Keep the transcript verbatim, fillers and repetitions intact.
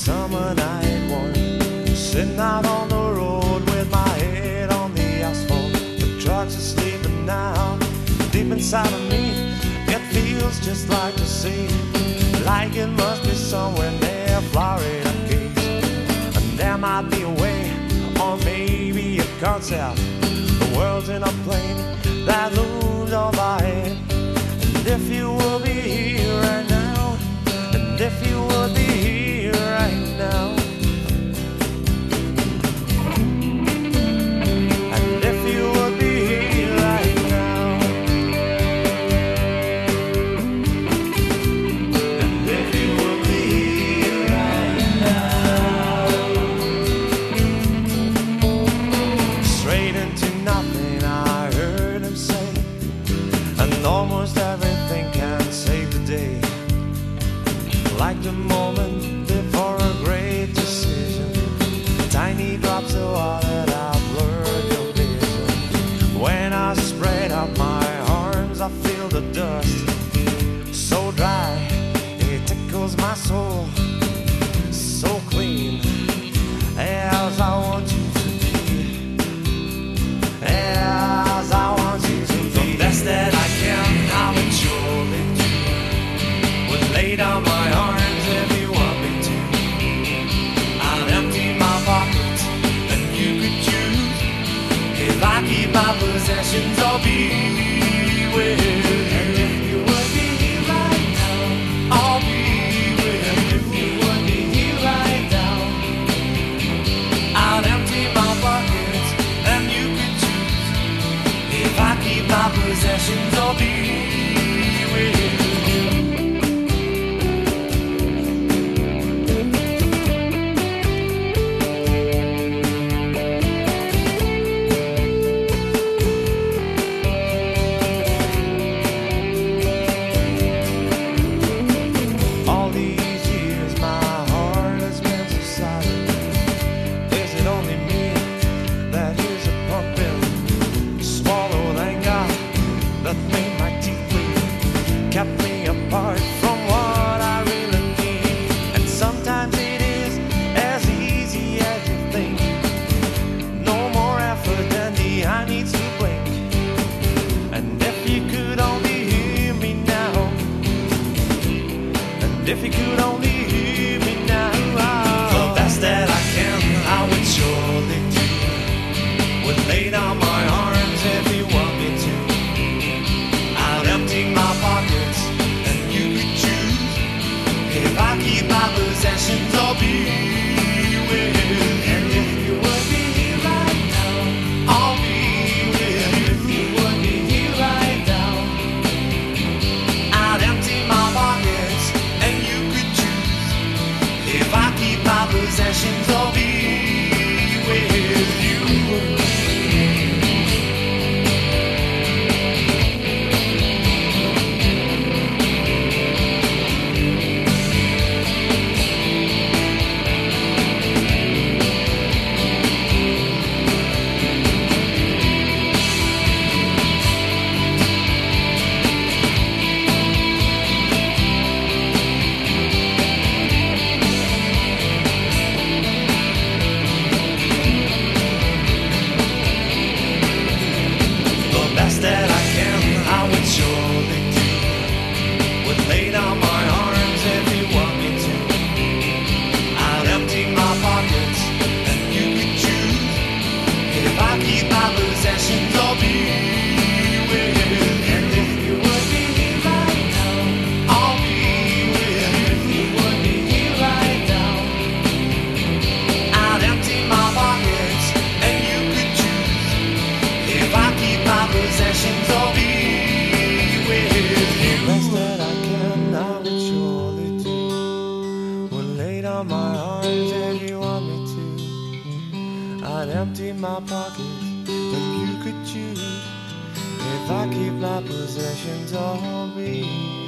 summer night one, sitting out on the road with my head on the asphalt. The trucks are sleeping now. Deep inside of me, it feels just like the sea, like it must be somewhere near Florida Keys. And there might be a way, or maybe a concept. The world's in a plane that looms overhead. And if you will be here right now, and if you will be here right now, and if you will be here right now, and if you will be here right now, straight into nothing I heard him say, and almost everything can save the day. Like the moment before a great decision, tiny drops of water that blurred your vision. When I spread out my arms, I feel the dust so dry, it tickles my soul. So clean as I want you to be, as I want you to be. The best that I can, I would surely do, would lay down my arms if you want me to. I'll empty my pockets and you could choose. If I keep my possessions, I'll be with you. And if you would be here right now, I'll be with you. If you would be here right now, I'll empty my pockets and you could choose. If I keep my possessions, I'll be with you. Kept me apart from what I really need. And sometimes it is as easy as you think. No more effort than the eye needs to blink. And if you could only hear me now, and if you could only hear me now, the best that I can, I would surely do, would lay down my arms if you want me to. I'll empty my pockets and you could choose. If I keep my possessions, I'll be with you. And if you would be here right now, I'll be with you. If you would be here right now, I'd empty my pockets and you could choose. If I keep my possessions, I'll be with you. That I can, I would surely do, would lay down my arms if you want me to. I'll empty my pockets and you could choose. If I keep my possessions, I'll be with you. And if you would be here right now, I'll be with you. If you would be here right now, I'd empty my pockets and you could choose. If I keep my possessions, I'll be with you. The best that I can, I would surely do, would lay down my arms if you want me to. I'd empty my pockets and you could choose. If I keep my possessions, I'll be